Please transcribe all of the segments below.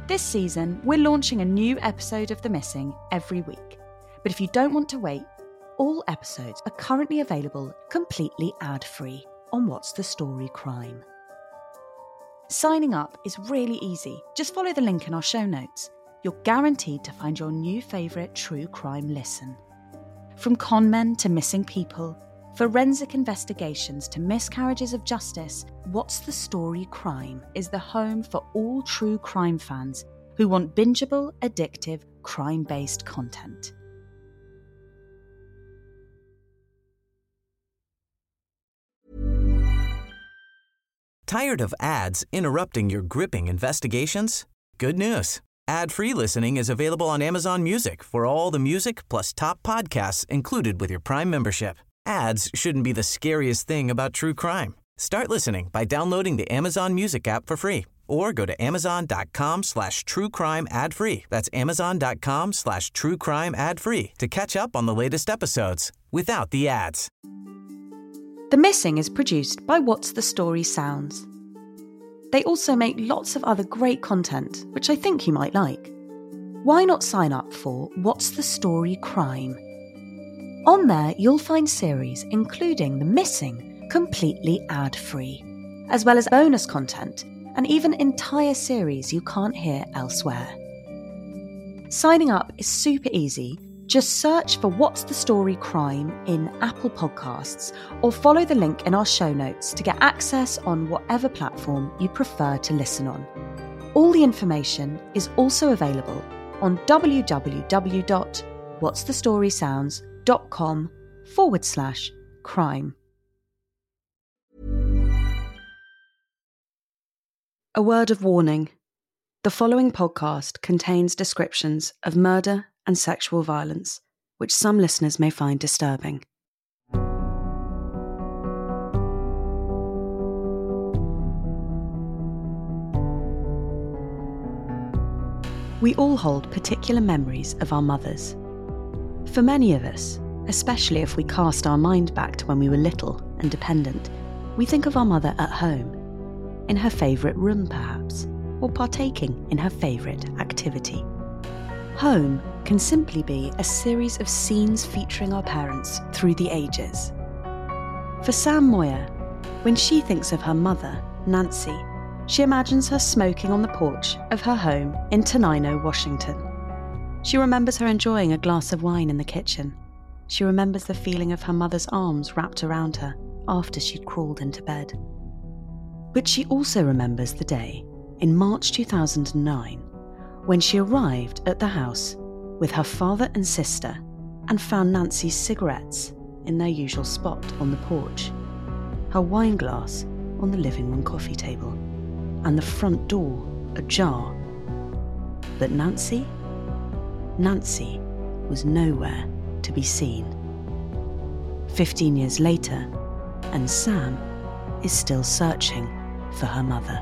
This season, we're launching a new episode of The Missing every week. But if you don't want to wait, all episodes are currently available completely ad-free on What's the Story Crime. Signing up is really easy. Just follow the link in our show notes. You're guaranteed to find your new favourite true crime listen. From con men to missing people, forensic investigations to miscarriages of justice, What's the Story Crime is the home for all true crime fans who want bingeable, addictive, crime-based content. Tired of ads interrupting your gripping investigations? Good news. Ad-free listening is available on Amazon Music for all the music plus top podcasts included with your Prime membership. Ads shouldn't be the scariest thing about true crime. Start listening by downloading the Amazon Music app for free or go to amazon.com/truecrime ad-free. That's amazon.com/truecrime ad-free to catch up on the latest episodes without the ads. The Missing is produced by What's the Story Sounds. They also make lots of other great content, which I think you might like. Why not sign up for What's the Story Crime? On there, you'll find series including The Missing completely ad-free, as well as bonus content and even entire series you can't hear elsewhere. Signing up is super easy. Just search for What's the Story Crime in Apple Podcasts or follow the link in our show notes to get access on whatever platform you prefer to listen on. All the information is also available on www.whatsthestorysounds.com/crime. A word of warning. The following podcast contains descriptions of murder and sexual violence, which some listeners may find disturbing. We all hold particular memories of our mothers. For many of us, especially if we cast our mind back to when we were little and dependent, we think of our mother at home, in her favourite room perhaps, or partaking in her favourite activity. Home can simply be a series of scenes featuring our parents through the ages. For Sam Moyer, when she thinks of her mother, Nancy, she imagines her smoking on the porch of her home in Tenino, Washington. She remembers her enjoying a glass of wine in the kitchen. She remembers the feeling of her mother's arms wrapped around her after she'd crawled into bed. But she also remembers the day, in March 2009, when she arrived at the house with her father and sister and found Nancy's cigarettes in their usual spot on the porch, her wine glass on the living room coffee table, and the front door ajar. But Nancy was nowhere to be seen. 15 years later, and Sam is still searching for her mother.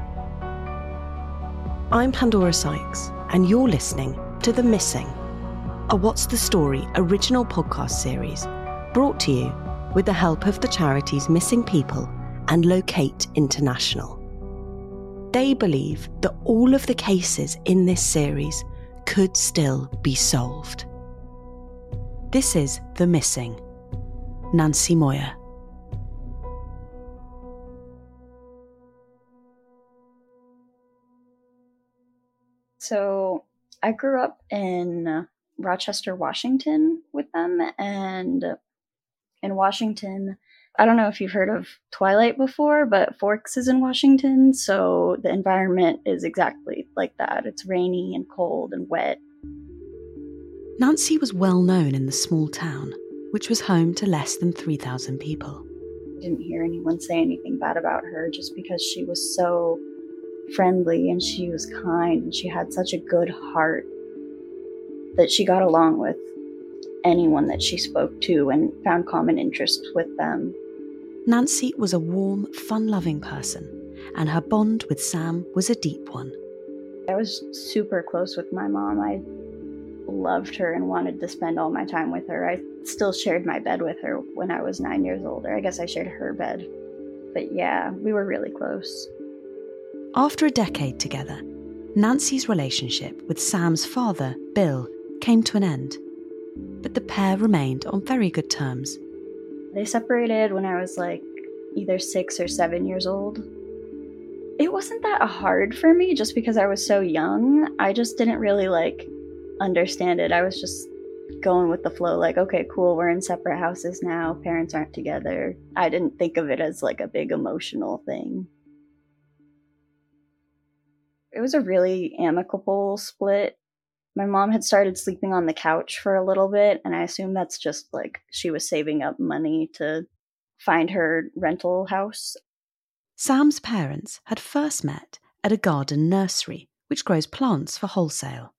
I'm Pandora Sykes, and you're listening to The Missing, a What's the Story original podcast series brought to you with the help of the charities Missing People and Locate International. They believe that all of the cases in this series could still be solved. This is The Missing, Nancy Moyer. So I grew up in Rochester, Washington with them, and in Washington, I don't know if you've heard of Twilight before, but Forks is in Washington, so the environment is exactly like that. It's rainy and cold and wet. Nancy was well known in the small town, which was home to less than 3,000 people. I didn't hear anyone say anything bad about her just because she was so friendly and she was kind and she had such a good heart that she got along with anyone that she spoke to and found common interests with them. Nancy was a warm, fun-loving person, and her bond with Sam was a deep one. I was super close with my mom. I loved her and wanted to spend all my time with her. I still shared my bed with her when I was 9 years old. I guess I shared her bed. But yeah, we were really close. After a decade together, Nancy's relationship with Sam's father, Bill, came to an end, but the pair remained on very good terms. They separated when I was either 6 or 7 years old. It wasn't that hard for me just because I was so young. I just didn't really understand it. I was just going with the flow, okay, cool, we're in separate houses now, parents aren't together. I didn't think of it as a big emotional thing. It was a really amicable split. My mom had started sleeping on the couch for a little bit, and I assume that's just she was saving up money to find her rental house. Sam's parents had first met at a garden nursery, which grows plants for wholesale.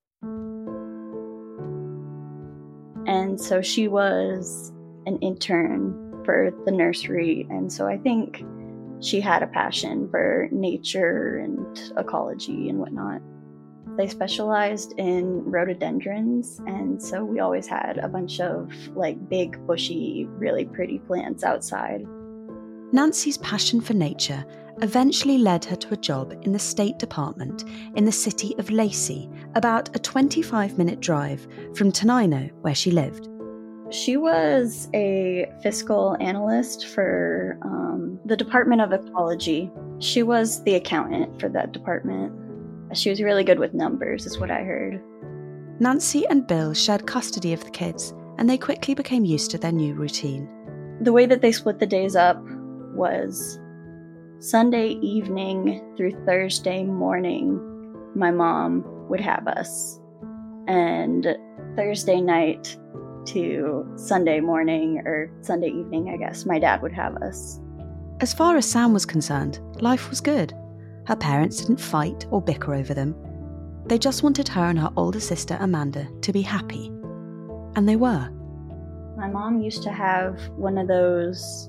And so she was an intern for the nursery, and so I think she had a passion for nature and ecology and whatnot. They specialized in rhododendrons, and so we always had a bunch of big, bushy, really pretty plants outside. Nancy's passion for nature eventually led her to a job in the State Department in the city of Lacey, about a 25-minute drive from Tenino, where she lived. She was a fiscal analyst for the Department of Ecology. She was the accountant for that department. She was really good with numbers, is what I heard. Nancy and Bill shared custody of the kids, and they quickly became used to their new routine. The way that they split the days up was Sunday evening through Thursday morning, my mom would have us. And Thursday night to Sunday morning, or Sunday evening, I guess, my dad would have us. As far as Sam was concerned, life was good. Her parents didn't fight or bicker over them. They just wanted her and her older sister, Amanda, to be happy. And they were. My mom used to have one of those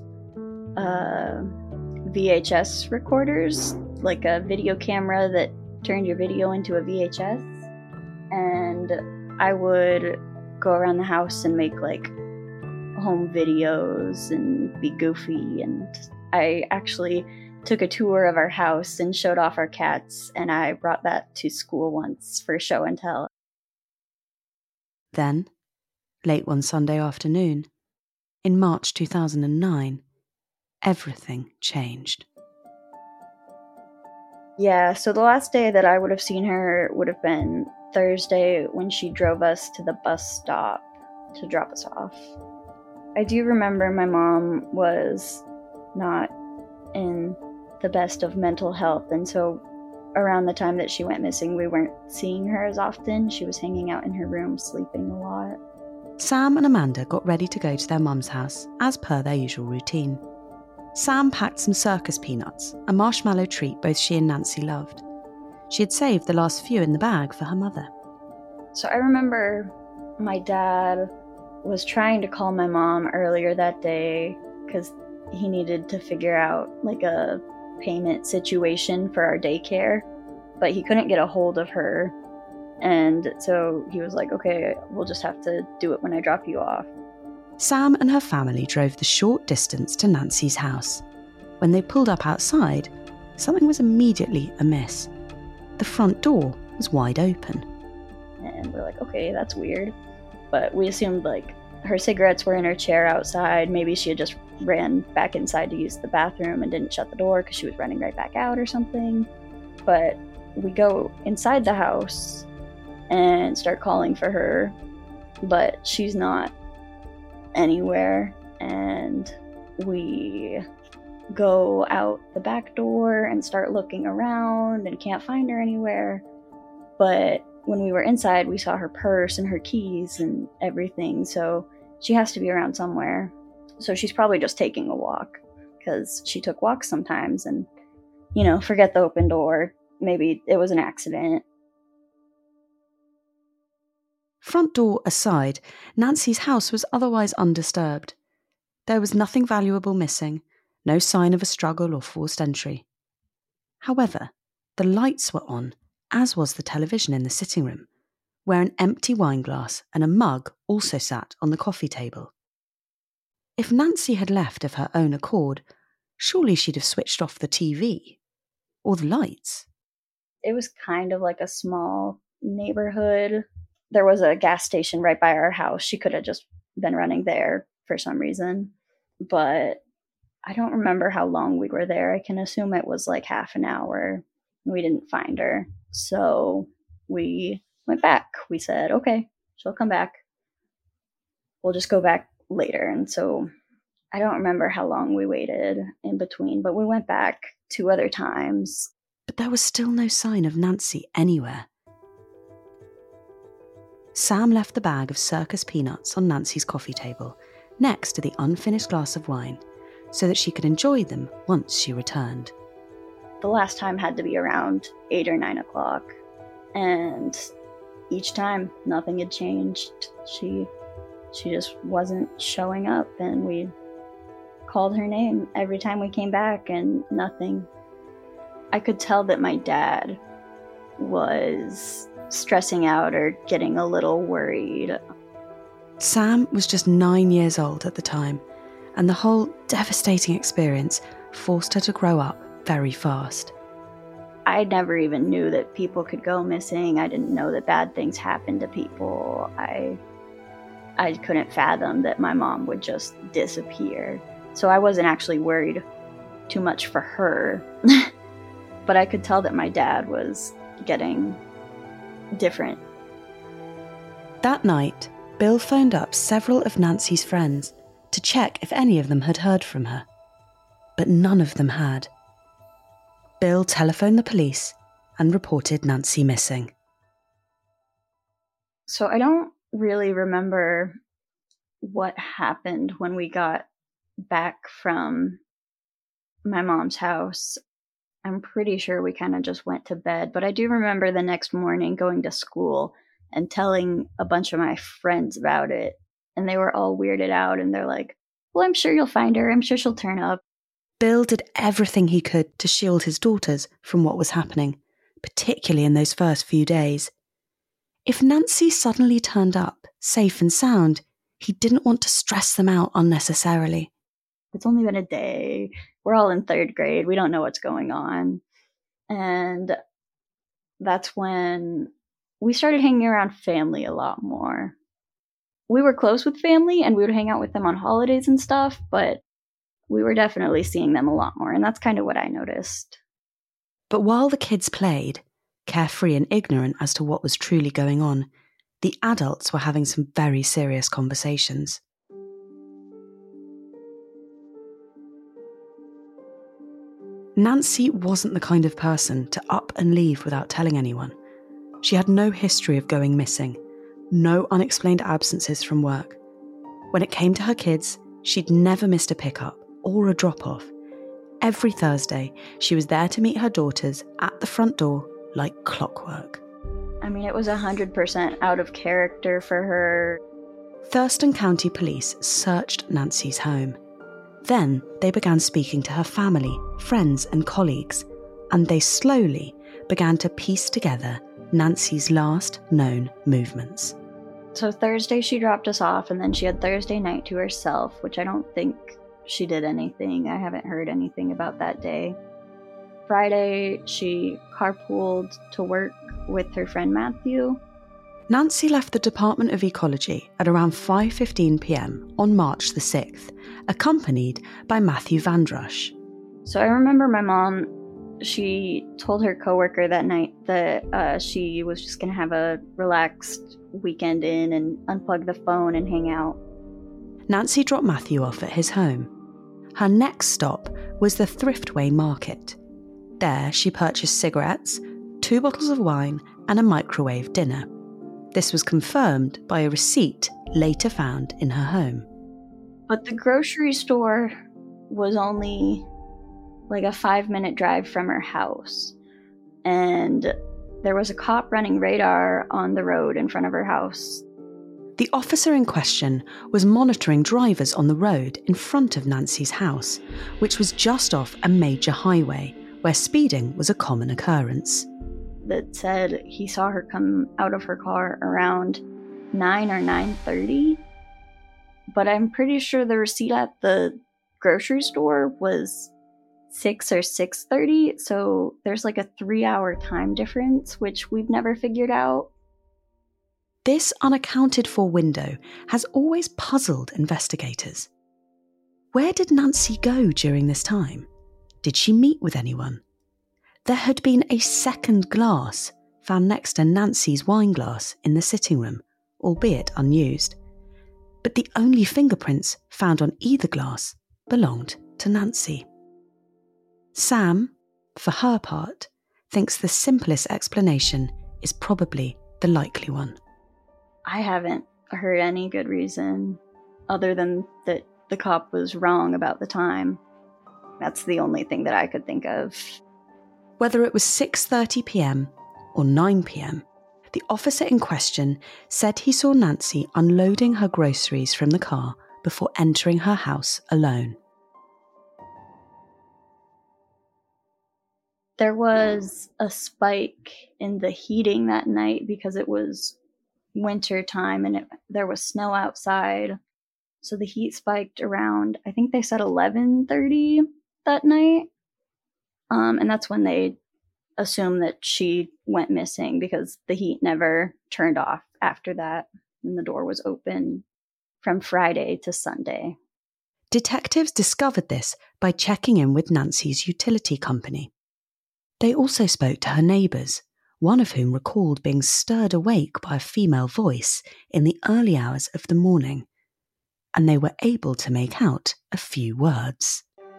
VHS recorders, like a video camera that turned your video into a VHS. And I would go around the house and make home videos and be goofy. And I actually took a tour of our house and showed off our cats, and I brought that to school once for show and tell. Then, late one Sunday afternoon, in March 2009, everything changed. Yeah, so the last day that I would have seen her would have been Thursday when she drove us to the bus stop to drop us off. I do remember my mom was not in the best of mental health, and so around the time that she went missing, we weren't seeing her as often. She was hanging out in her room, sleeping a lot. Sam and Amanda got ready to go to their mum's house, as per their usual routine. Sam packed some circus peanuts, a marshmallow treat both she and Nancy loved. She had saved the last few in the bag for her mother. So I remember my dad was trying to call my mom earlier that day because he needed to figure out a payment situation for our daycare, but he couldn't get a hold of her. And so he was like, okay, we'll just have to do it when I drop you off. Sam and her family drove the short distance to Nancy's house. When they pulled up outside, something was immediately amiss. The front door was wide open. And we're like, okay, that's weird. But we assumed her cigarettes were in her chair outside. Maybe she had just ran back inside to use the bathroom and didn't shut the door because she was running right back out or something. But we go inside the house and start calling for her, but she's not anywhere. And we go out the back door and start looking around and can't find her anywhere. But when we were inside, we saw her purse and her keys and everything, so she has to be around somewhere. So she's probably just taking a walk, because she took walks sometimes and, forget the open door. Maybe it was an accident. Front door aside, Nancy's house was otherwise undisturbed. There was nothing valuable missing, no sign of a struggle or forced entry. However, the lights were on, as was the television in the sitting room, where an empty wine glass and a mug also sat on the coffee table. If Nancy had left of her own accord, surely she'd have switched off the TV or the lights. it was kind of like a small neighborhood. There was a gas station right by our house. She could have just been running there for some reason. But I don't remember how long we were there. I can assume it was like half an hour. We didn't find her. So we went back. We said, okay, she'll come back. We'll just go back later. And so I don't remember how long we waited in between, but we went back 2 other times. But there was still no sign of Nancy anywhere. Sam left the bag of circus peanuts on Nancy's coffee table, next to the unfinished glass of wine, so that she could enjoy them once she returned. The last time had to be around 8 or 9 o'clock, and each time nothing had changed. She just wasn't showing up, and we called her name every time we came back, and nothing. I could tell that my dad was stressing out or getting a little worried. Sam was just 9 years old at the time, and the whole devastating experience forced her to grow up very fast. I never even knew that people could go missing. I didn't know that bad things happened to people. I couldn't fathom that my mom would just disappear. So I wasn't actually worried too much for her. But I could tell that my dad was getting different. That night, Bill phoned up several of Nancy's friends to check if any of them had heard from her. But none of them had. Bill telephoned the police and reported Nancy missing. So I don't really remember what happened when we got back from my mom's house. I'm pretty sure we kind of just went to bed, but I do remember the next morning going to school and telling a bunch of my friends about it, and they were all weirded out, and they're like, well, I'm sure you'll find her. I'm sure she'll turn up. Bill did everything he could to shield his daughters from what was happening, particularly in those first few days. If Nancy suddenly turned up, safe and sound, he didn't want to stress them out unnecessarily. It's only been a day. We're all in 3rd grade. We don't know what's going on. And that's when we started hanging around family a lot more. We were close with family and we would hang out with them on holidays and stuff, but we were definitely seeing them a lot more. And that's kind of what I noticed. But while the kids played, carefree and ignorant as to what was truly going on, the adults were having some very serious conversations. Nancy wasn't the kind of person to up and leave without telling anyone. She had no history of going missing, no unexplained absences from work. When it came to her kids, she'd never missed a pickup or a drop-off. Every Thursday, she was there to meet her daughters at the front door like clockwork. I mean, it was 100% out of character for her. Thurston County Police searched Nancy's home. Then they began speaking to her family, friends and colleagues, and they slowly began to piece together Nancy's last known movements. So Thursday she dropped us off, and then she had Thursday night to herself, which I don't think she did anything. I haven't heard anything about that day. Friday she carpooled to work with her friend Matthew. Nancy left the Department of Ecology at around 5:15 p.m. on March the 6th, accompanied by Matthew Vandrush. So I remember my mom, she told her coworker that night that she was just going to have a relaxed weekend in and unplug the phone and hang out. Nancy dropped Matthew off at his home. Her next stop was the Thriftway Market. There she purchased cigarettes, 2 bottles of wine and a microwave dinner. This was confirmed by a receipt later found in her home. But the grocery store was only like a 5-minute drive from her house. And there was a cop running radar on the road in front of her house. The officer in question was monitoring drivers on the road in front of Nancy's house, which was just off a major highway where speeding was a common occurrence. That said he saw her come out of her car around 9 or 9:30. But I'm pretty sure the receipt at the grocery store was 6 or 6:30, so there's like a 3-hour time difference, which we've never figured out. This unaccounted for window has always puzzled investigators. Where did Nancy go during this time? Did she meet with anyone? There had been a second glass found next to Nancy's wine glass in the sitting room, albeit unused. But the only fingerprints found on either glass belonged to Nancy. Sam, for her part, thinks the simplest explanation is probably the likely one. I haven't heard any good reason other than that the cop was wrong about the time. That's the only thing that I could think of. Whether it was 6:30 p.m. or 9 p.m, the officer in question said he saw Nancy unloading her groceries from the car before entering her house alone. There was a spike in the heating that night because it was winter time and there was snow outside. So the heat spiked around, I think they said 11:30 that night. And that's when they assumed that she went missing because the heat never turned off after that. And the door was open from Friday to Sunday. Detectives discovered this by checking in with Nancy's utility company. They also spoke to her neighbours, one of whom recalled being stirred awake by a female voice in the early hours of the morning, and they were able to make out a few words.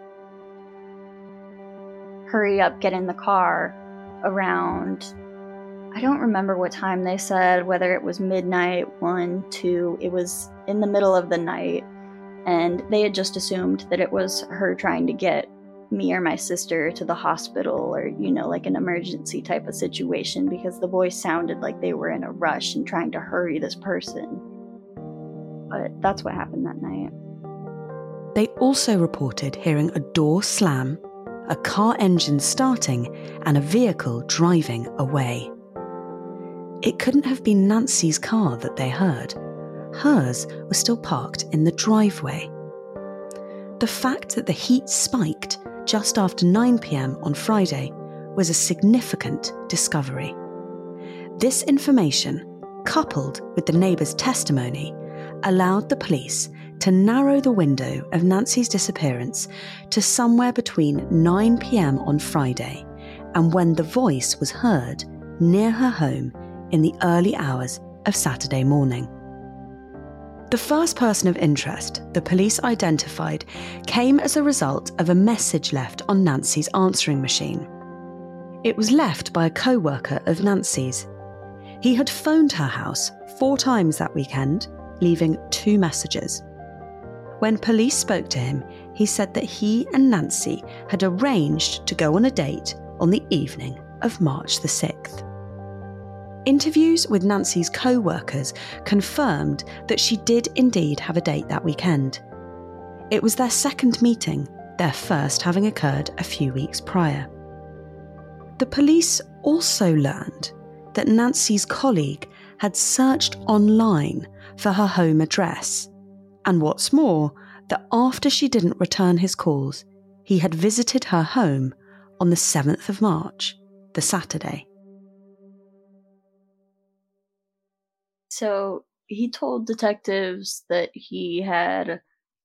Hurry up, get in the car around, I don't remember what time they said, whether it was midnight, 1, 2, it was in the middle of the night, and they had just assumed that it was her trying to get me or my sister to the hospital or, like an emergency type of situation because the voice sounded like they were in a rush and trying to hurry this person. But that's what happened that night. They also reported hearing a door slam, a car engine starting, and a vehicle driving away. It couldn't have been Nancy's car that they heard. Hers was still parked in the driveway. The fact that the heat spiked just after 9 p.m. on Friday was a significant discovery. This information, coupled with the neighbour's testimony, allowed the police to narrow the window of Nancy's disappearance to somewhere between 9 p.m. on Friday and when the voice was heard near her home in the early hours of Saturday morning. The first person of interest the police identified came as a result of a message left on Nancy's answering machine. It was left by a co-worker of Nancy's. He had phoned her house 4 times that weekend, leaving 2 messages. When police spoke to him, he said that he and Nancy had arranged to go on a date on the evening of March the 6th. Interviews with Nancy's co-workers confirmed that she did indeed have a date that weekend. It was their second meeting, their first having occurred a few weeks prior. The police also learned that Nancy's colleague had searched online for her home address, and what's more, that after she didn't return his calls, he had visited her home on the 7th of March, the Saturday. So he told detectives that he had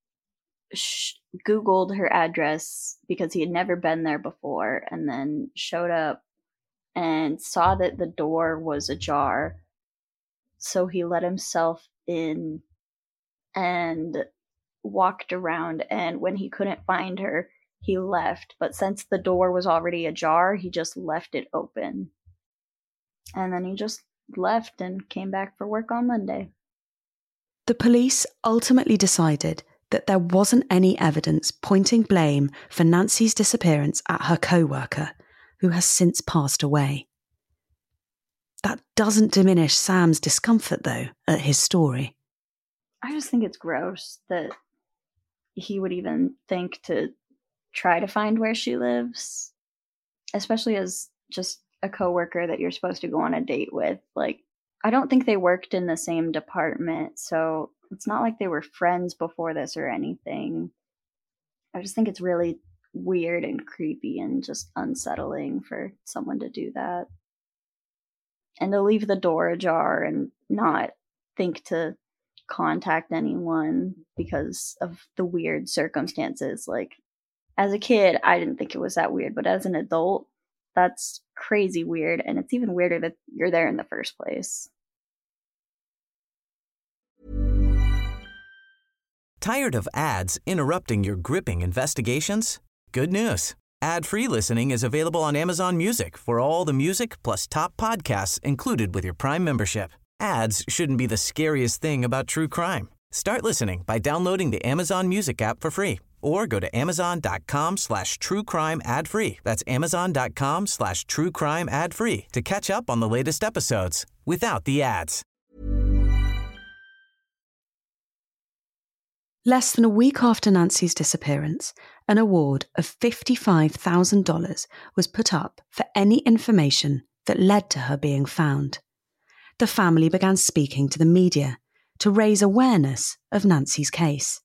Googled her address because he had never been there before, and then showed up and saw that the door was ajar. So he let himself in and walked around, and when he couldn't find her, he left. But since the door was already ajar, he just left it open. And then he just left and came back for work on Monday. The police ultimately decided that there wasn't any evidence pointing blame for Nancy's disappearance at her co-worker, who has since passed away. That doesn't diminish Sam's discomfort, though, at his story. I just think it's gross that he would even think to try to find where she lives, especially as just a coworker that you're supposed to go on a date with. Like, I don't think they worked in the same department, so it's not like they were friends before this or anything. I just think it's really weird and creepy and just unsettling for someone to do that. And to leave the door ajar and not think to contact anyone because of the weird circumstances. Like, as a kid, I didn't think it was that weird, but as an adult, that's crazy weird, and it's even weirder that you're there in the first place. Tired of ads interrupting your gripping investigations? Good news. Ad-free listening is available on Amazon Music for all the music plus top podcasts included with your Prime membership. Ads shouldn't be the scariest thing about true crime. Start listening by downloading the Amazon Music app for free or go to amazon.com/truecrime ad-free. That's amazon.com/truecrime ad-free to catch up on the latest episodes without the ads. Less than a week after Nancy's disappearance, an award of $55,000 was put up for any information that led to her being found. The family began speaking to the media to raise awareness of Nancy's case.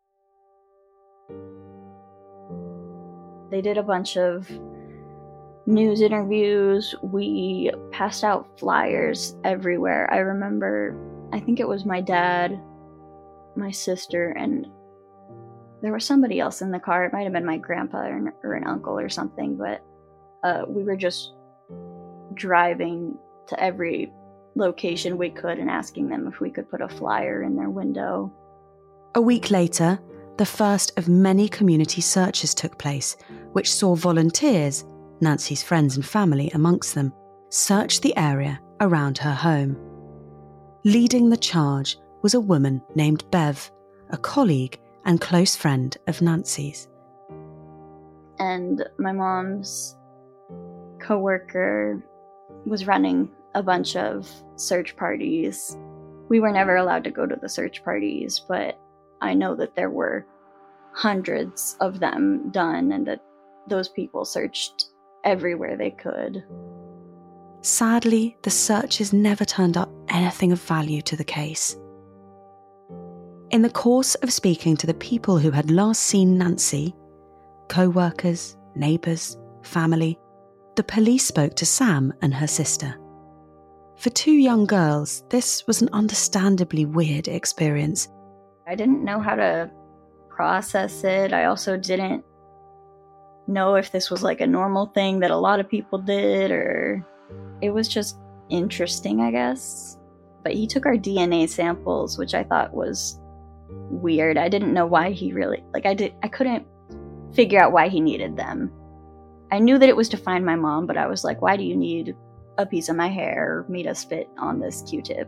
They did a bunch of news interviews. We passed out flyers everywhere. I remember, I think it was my dad, my sister, and there was somebody else in the car. It might have been my grandpa or an uncle or something, but we were just driving to every location we could and asking them if we could put a flyer in their window. A week later, the first of many community searches took place, which saw volunteers, Nancy's friends and family amongst them, search the area around her home. Leading the charge was a woman named Bev, a colleague and close friend of Nancy's. And my mom's coworker was running a bunch of search parties. We were never allowed to go to the search parties, but I know that there were hundreds of them done and that those people searched everywhere they could. Sadly, the searches never turned up anything of value to the case. In the course of speaking to the people who had last seen Nancy, co-workers, neighbours, family, the police spoke to Sam and her sister. For two young girls, this was an understandably weird experience. I didn't know how to process it. I also didn't know if this was like a normal thing that a lot of people did, or it was just interesting, I guess. But he took our DNA samples, which I thought was weird. I didn't know why he really, I couldn't figure out why he needed them. I knew that it was to find my mom, but I was like, why do you need a piece of my hair or me to spit on this Q-tip?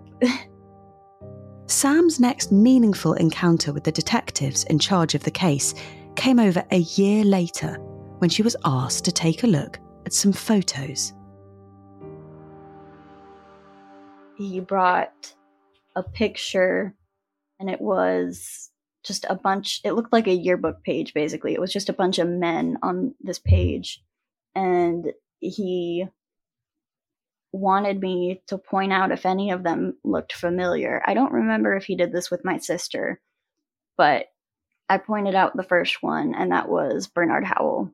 Sam's next meaningful encounter with the detectives in charge of the case came over a year later when she was asked to take a look at some photos. He brought a picture, and it was just a bunch, it looked like a yearbook page, basically. It was just a bunch of men on this page, and he wanted me to point out if any of them looked familiar. I don't remember if he did this with my sister, but I pointed out the first one, and that was Bernard Howell.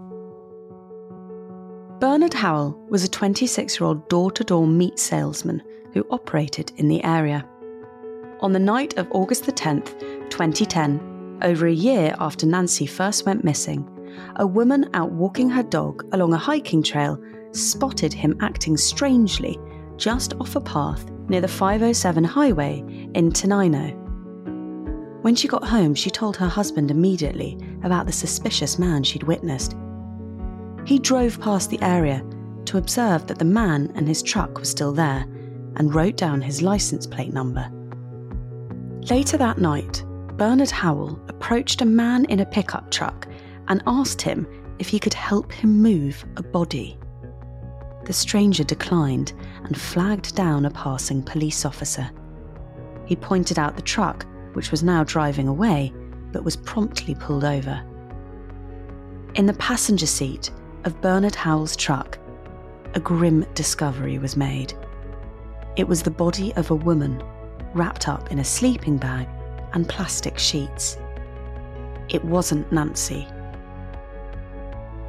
Bernard Howell was a 26-year-old door-to-door meat salesman who operated in the area. On the night of August the 10th, 2010, over a year after Nancy first went missing, a woman out walking her dog along a hiking trail spotted him acting strangely just off a path near the 507 highway in Tenino. When she got home, she told her husband immediately about the suspicious man she'd witnessed. He drove past the area to observe that the man and his truck were still there and wrote down his license plate number. Later that night, Bernard Howell approached a man in a pickup truck and asked him if he could help him move a body. The stranger declined and flagged down a passing police officer. He pointed out the truck, which was now driving away, but was promptly pulled over. In the passenger seat of Bernard Howell's truck, a grim discovery was made. It was the body of a woman, wrapped up in a sleeping bag and plastic sheets. It wasn't Nancy.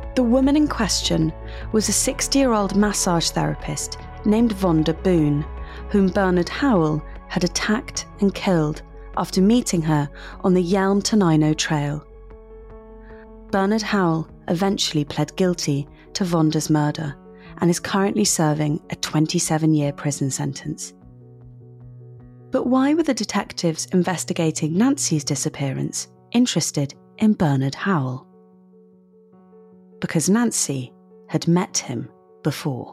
The woman in question was a 60-year-old massage therapist named Vonda Boone, whom Bernard Howell had attacked and killed after meeting her on the Yelm Tenino Trail. Bernard Howell eventually pled guilty to Vonda's murder and is currently serving a 27-year prison sentence. But why were the detectives investigating Nancy's disappearance interested in Bernard Howell? Because Nancy had met him before.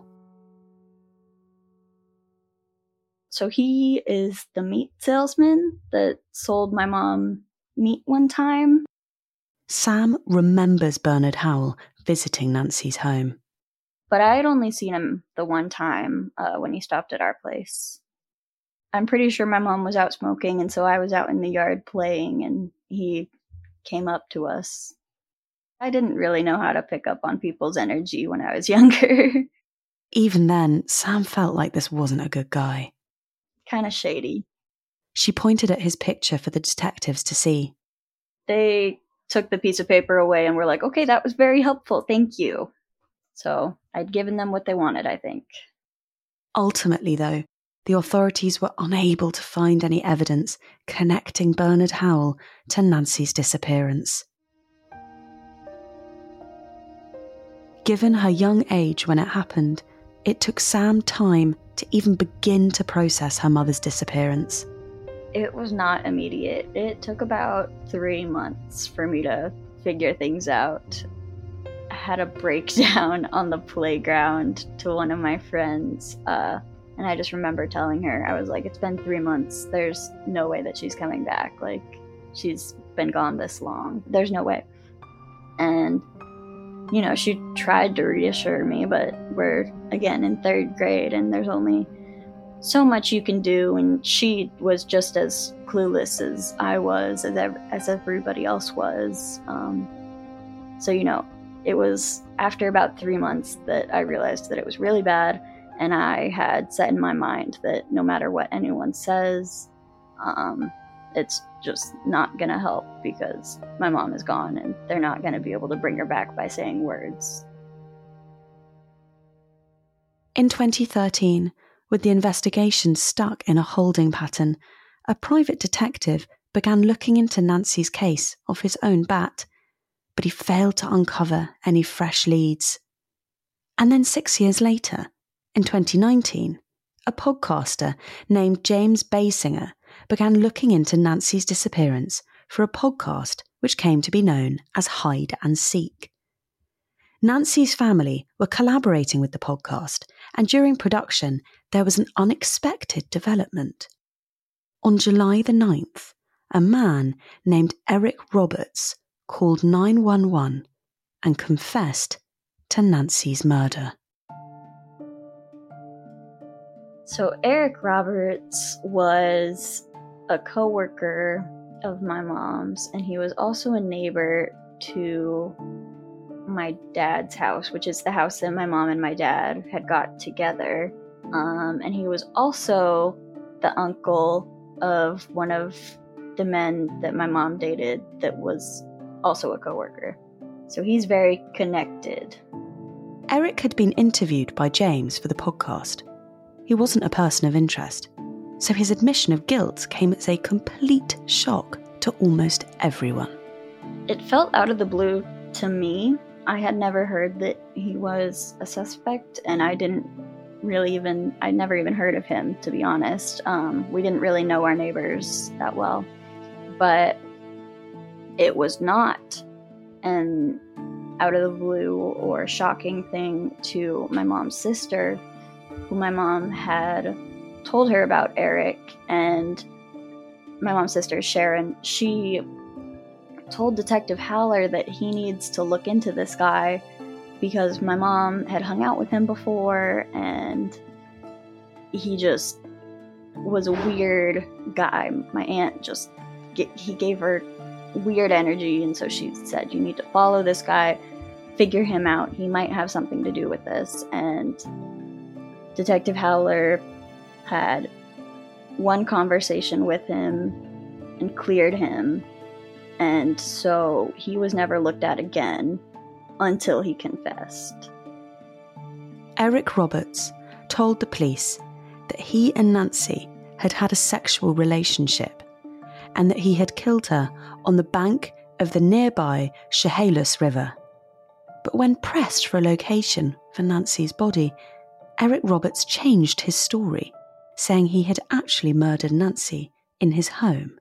So he is the meat salesman that sold my mom meat one time. Sam remembers Bernard Howell visiting Nancy's home. But I had only seen him the one time when he stopped at our place. I'm pretty sure my mom was out smoking, and so I was out in the yard playing, and he came up to us. I didn't really know how to pick up on people's energy when I was younger. Even then, Sam felt like this wasn't a good guy. Kind of shady. She pointed at his picture for the detectives to see. They took the piece of paper away and were like, okay, that was very helpful, thank you. So I'd given them what they wanted, I think. Ultimately, though, the authorities were unable to find any evidence connecting Bernard Howell to Nancy's disappearance. Given her young age when it happened, it took Sam time to even begin to process her mother's disappearance. It was not immediate. It took about 3 months for me to figure things out. I had a breakdown on the playground to one of my friends, and I just remember telling her, I was like, it's been 3 months. There's no way that she's coming back. Like, she's been gone this long. There's no way. And you know, she tried to reassure me, but we're, again, in 3rd grade, and there's only so much you can do, and she was just as clueless as I was, as everybody else was. So, you know, it was after about 3 months that I realized that it was really bad, and I had set in my mind that no matter what anyone says, it's just not going to help because my mom is gone and they're not going to be able to bring her back by saying words. In 2013, with the investigation stuck in a holding pattern, a private detective began looking into Nancy's case off his own bat, but he failed to uncover any fresh leads. And then 6 years later, in 2019, a podcaster named James Basinger began looking into Nancy's disappearance for a podcast which came to be known as Hide and Seek. Nancy's family were collaborating with the podcast, and during production, there was an unexpected development. On July the 9th, a man named Eric Roberts called 911 and confessed to Nancy's murder. So Eric Roberts was a coworker of my mom's, and he was also a neighbor to my dad's house, which is the house that my mom and my dad had got together. And he was also the uncle of one of the men that my mom dated that was also a coworker. So he's very connected. Eric had been interviewed by James for the podcast. He wasn't a person of interest, so his admission of guilt came as a complete shock to almost everyone. It felt out of the blue to me. I had never heard that he was a suspect, and I'd never even heard of him, to be honest. We didn't really know our neighbors that well, but it was not an out of the blue or shocking thing to my mom's sister, who my mom had told her about Eric. And my mom's sister, Sharon, she told Detective Haller that he needs to look into this guy because my mom had hung out with him before and he just was a weird guy. My aunt he gave her weird energy, and so she said, you need to follow this guy, figure him out. He might have something to do with this. And Detective Haller had one conversation with him and cleared him, and so he was never looked at again. until he confessed. Eric Roberts told the police that he and Nancy had had a sexual relationship and that he had killed her on the bank of the nearby Chehalis River. But when pressed for a location for Nancy's body, Eric Roberts changed his story, saying he had actually murdered Nancy in his home.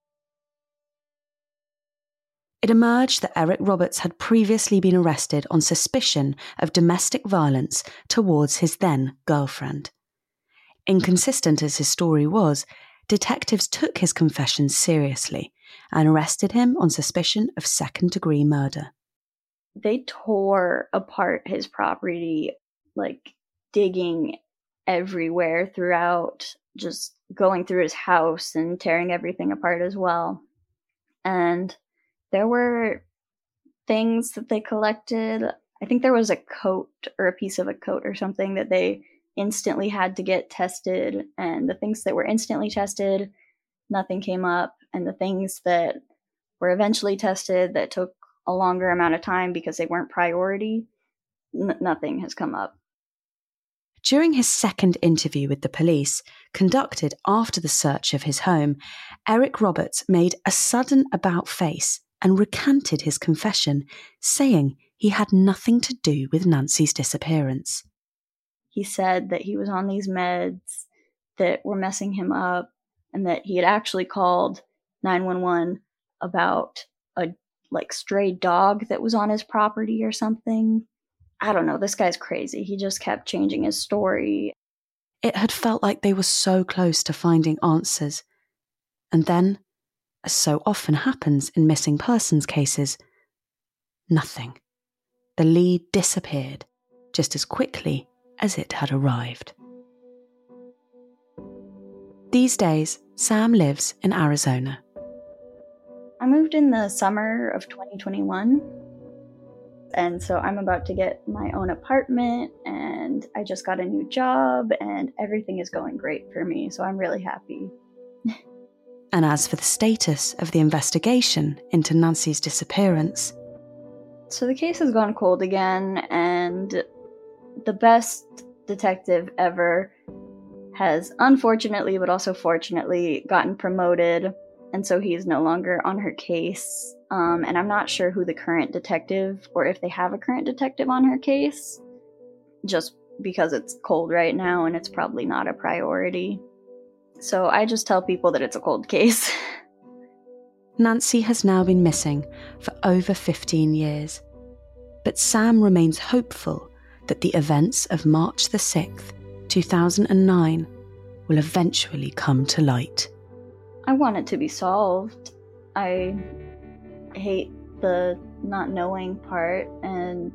It emerged that Eric Roberts had previously been arrested on suspicion of domestic violence towards his then-girlfriend. Inconsistent as his story was, detectives took his confession seriously and arrested him on suspicion of second-degree murder. They tore apart his property, digging everywhere throughout, just going through his house and tearing everything apart as well. And there were things that they collected. I think there was a coat or a piece of a coat or something that they instantly had to get tested. And the things that were instantly tested, nothing came up. And the things that were eventually tested that took a longer amount of time because they weren't priority, nothing has come up. During his second interview with the police, conducted after the search of his home, Eric Roberts made a sudden about-face and recanted his confession, saying he had nothing to do with Nancy's disappearance. He said that he was on these meds that were messing him up and that he had actually called 911 about a stray dog that was on his property or something. I don't know, this guy's crazy. He just kept changing his story. It had felt like they were so close to finding answers. And then, as so often happens in missing persons cases, nothing. The lead disappeared just as quickly as it had arrived. These days, Sam lives in Arizona. I moved in the summer of 2021, and so I'm about to get my own apartment, and I just got a new job, and everything is going great for me, so I'm really happy. And as for the status of the investigation into Nancy's disappearance... So the case has gone cold again, and the best detective ever has unfortunately, but also fortunately, gotten promoted. And so he is no longer on her case. And I'm not sure who the current detective, or if they have a current detective on her case, just because it's cold right now and it's probably not a priority. So I just tell people that it's a cold case. Nancy has now been missing for over 15 years. But Sam remains hopeful that the events of March the 6th, 2009 will eventually come to light. I want it to be solved. I hate the not knowing part and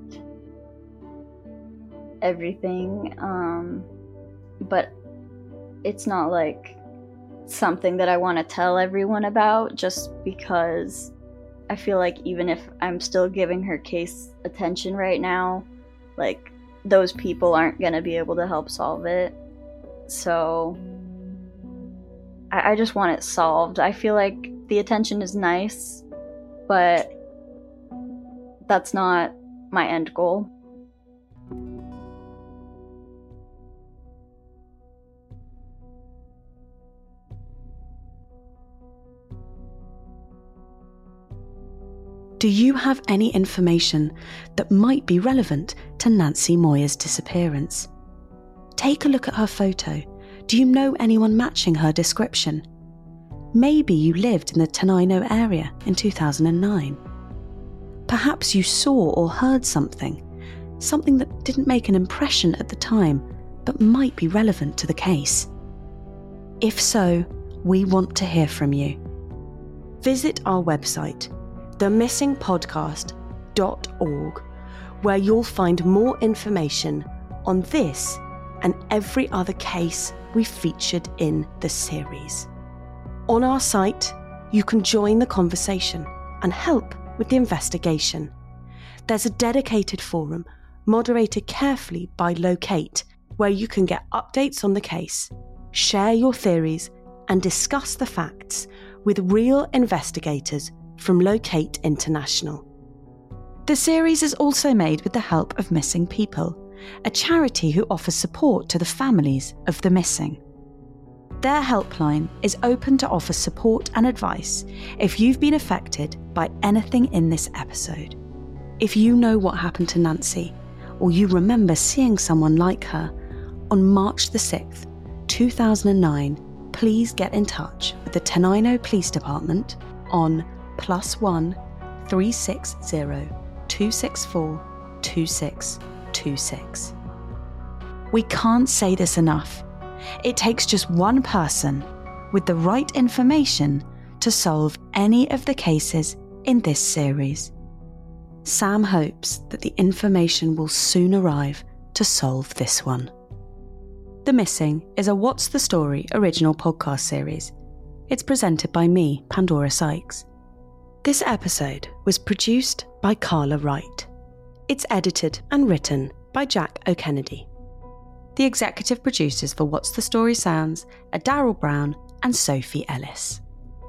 everything, but it's not something that I want to tell everyone about, just because I feel like even if I'm still giving her case attention right now, those people aren't going to be able to help solve it. So I just want it solved. I feel like the attention is nice, but that's not my end goal. Do you have any information that might be relevant to Nancy Moyer's disappearance? Take a look at her photo. Do you know anyone matching her description? Maybe you lived in the Tenino area in 2009. Perhaps you saw or heard something that didn't make an impression at the time, but might be relevant to the case. If so, we want to hear from you. Visit our website, themissingpodcast.org, where you'll find more information on this and every other case we featured in the series. On our site, you can join the conversation and help with the investigation. There's a dedicated forum moderated carefully by Locate, where you can get updates on the case, share your theories, and discuss the facts with real investigators from Locate International. The series is also made with the help of Missing People, a charity who offers support to the families of the missing. Their helpline is open to offer support and advice if you've been affected by anything in this episode. If you know what happened to Nancy, or you remember seeing someone like her, on March the 6th, 2009, please get in touch with the Tenino Police Department on +1 360 264 2626. We can't say this enough. It takes just one person with the right information to solve any of the cases in this series. Sam hopes that the information will soon arrive to solve this one. The Missing is a What's the Story original podcast series. It's presented by me, Pandora Sykes. This episode was produced by Carla Wright. It's edited and written by Jack O'Kennedy. The executive producers for What's the Story Sounds are Daryl Brown and Sophie Ellis.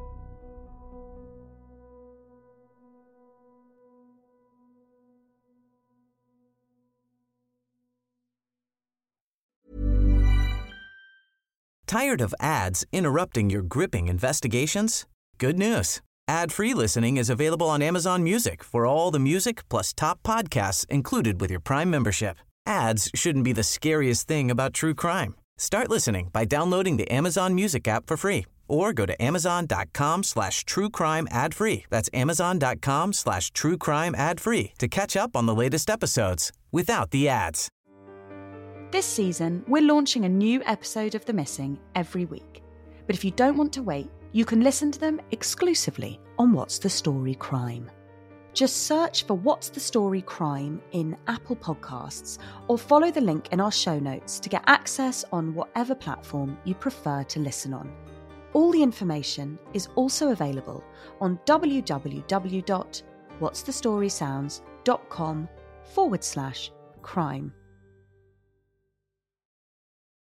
Tired of ads interrupting your gripping investigations? Good news. Ad-free listening is available on Amazon Music for all the music plus top podcasts included with your Prime membership. Ads shouldn't be the scariest thing about true crime. Start listening by downloading the Amazon Music app for free or go to amazon.com/truecrime ad-free. That's amazon.com/truecrime ad-free to catch up on the latest episodes without the ads. This season, we're launching a new episode of The Missing every week. But if you don't want to wait, you can listen to them exclusively on What's the Story Crime. Just search for What's the Story Crime in Apple Podcasts or follow the link in our show notes to get access on whatever platform you prefer to listen on. All the information is also available on www.whatsthestorysounds.com/crime.